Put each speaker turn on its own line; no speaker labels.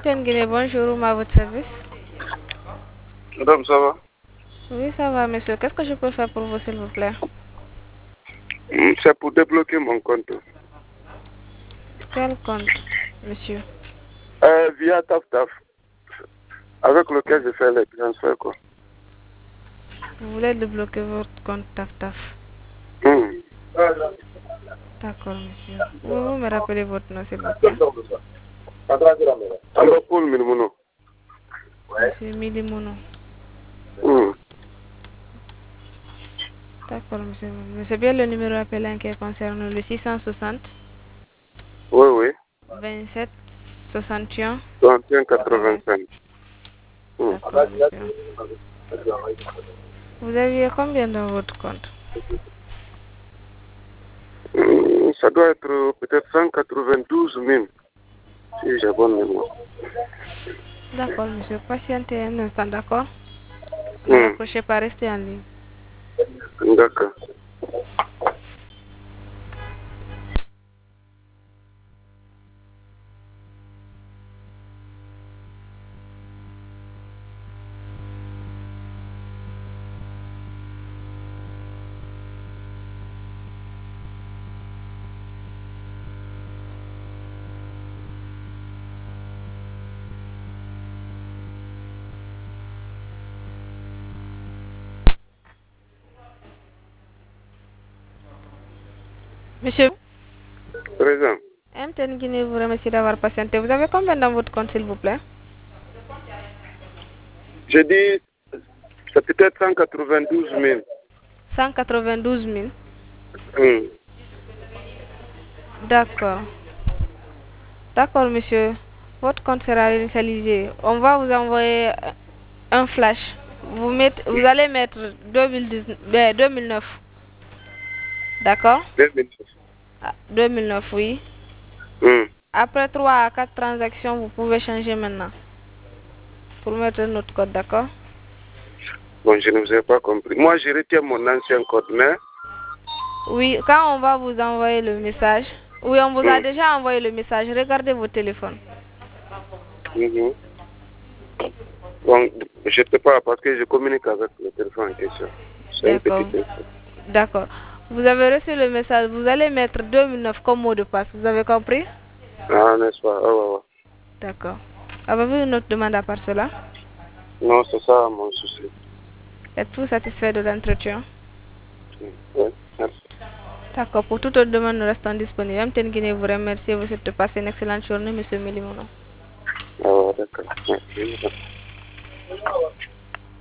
MTN Guinée, bonjour, à votre service.
Madame, ça va?
Oui, ça va, monsieur. Qu'est-ce que je peux faire pour vous, s'il vous plaît?
C'est pour débloquer mon compte.
Quel compte, monsieur?
Via TafTaf, avec lequel je fais les transferts, quoi.
Vous voulez débloquer votre compte TAF-TAF?
Hum.
D'accord, monsieur. Pouvez-vous me rappeler votre nom, s'il vous plaît?
Alors, Paul Milmouno.
Monsieur Milimono. D'accord, monsieur. Mais c'est bien le numéro appelé qui concerne le 660
Oui, oui.
27 61
85.
D'accord, monsieur. Vous aviez combien dans votre compte?
Ça doit être peut-être 192 000, si j'ai bonne mémoire.
D'accord, monsieur. Patientez un instant, d'accord? Ne raccrochez pas, restez en ligne.
D'accord.
Monsieur,
Présent.
MTN Guinée vous remercie d'avoir patienté. Vous avez combien dans votre compte, s'il vous plaît?
J'ai dit, c'est peut-être 192 000.
192 000.
Hum.
D'accord. D'accord, monsieur. Votre compte sera initialisé. On va vous envoyer un flash. Vous allez mettre 2009. D'accord? 2009, oui.
Hum.
Après 3 à 4 transactions, vous pouvez changer maintenant. Pour mettre notre code, d'accord?
Bon, je ne vous ai pas compris. Moi, je retiens mon ancien code, mais...
Oui, quand on va vous envoyer le message. Oui, on vous a déjà envoyé le message. Regardez vos téléphones.
Bon, je ne sais pas parce que je communique avec le téléphone en question. C'est un petit
D'accord.
peu.
D'accord. Vous avez reçu le message. Vous allez mettre 2009 comme mot de passe. Vous avez compris?
Ah, n'est-ce pas? Ah, ouais, ouais.
D'accord. Avez-vous une autre demande à part cela?
Non, c'est ça mon souci.
Êtes-vous satisfait de l'entretien?
Oui, merci.
D'accord. Pour toute autre demande, nous restons disponibles. MTN Guinée vous remercie et vous souhaite de passer une excellente journée, monsieur Milimono.
Ah, d'accord. Merci.